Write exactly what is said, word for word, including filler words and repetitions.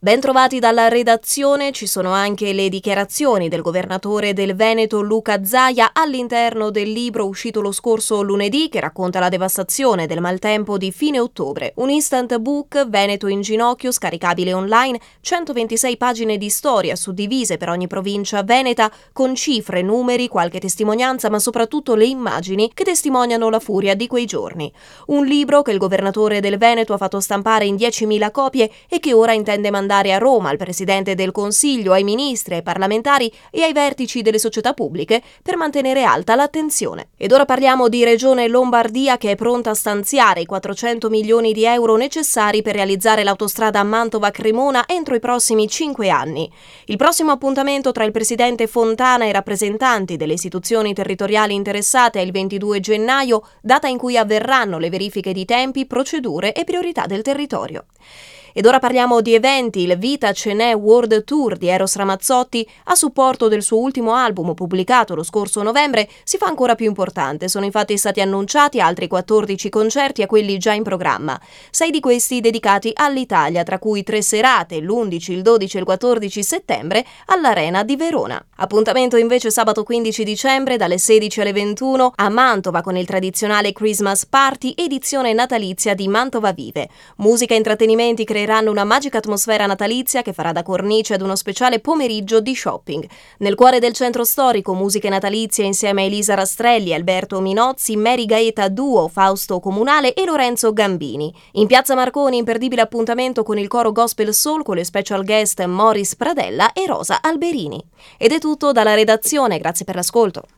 Bentrovati dalla redazione, ci sono anche le dichiarazioni del governatore del Veneto Luca Zaia all'interno del libro uscito lo scorso lunedì che racconta la devastazione del maltempo di fine ottobre. Un instant book, Veneto in ginocchio, scaricabile online, centoventisei pagine di storia suddivise per ogni provincia veneta con cifre, numeri, qualche testimonianza ma soprattutto le immagini che testimoniano la furia di quei giorni. Un libro che il governatore del Veneto ha fatto stampare in diecimila copie e che ora intende mandare a Roma al Presidente del Consiglio, ai ministri, ai parlamentari e ai vertici delle società pubbliche per mantenere alta l'attenzione. Ed ora parliamo di Regione Lombardia che è pronta a stanziare i quattrocento milioni di euro necessari per realizzare l'autostrada Mantova-Cremona entro i prossimi cinque anni. Il prossimo appuntamento tra il Presidente Fontana e i rappresentanti delle istituzioni territoriali interessate è il ventidue gennaio, data in cui avverranno le verifiche di tempi, procedure e priorità del territorio. Ed ora parliamo di eventi. Il Vita Ce n'è World Tour di Eros Ramazzotti, a supporto del suo ultimo album pubblicato lo scorso novembre, si fa ancora più importante. Sono infatti stati annunciati altri quattordici concerti a quelli già in programma. Sei di questi dedicati all'Italia, tra cui tre serate, l'undici, il dodici e il quattordici settembre, all'Arena di Verona. Appuntamento invece sabato quindici dicembre dalle sedici alle ventuno a Mantova con il tradizionale Christmas Party, edizione natalizia di Mantova Vive. Musica e intrattenimenti creeranno una magica atmosfera natalizia che farà da cornice ad uno speciale pomeriggio di shopping. Nel cuore del centro storico, musiche natalizie insieme a Elisa Rastrelli, Alberto Minozzi, Mary Gaeta Duo, Fausto Comunale e Lorenzo Gambini. In Piazza Marconi, imperdibile appuntamento con il coro Gospel Soul con le special guest Morris Pradella e Rosa Alberini. Ed è tutto dalla redazione, grazie per l'ascolto.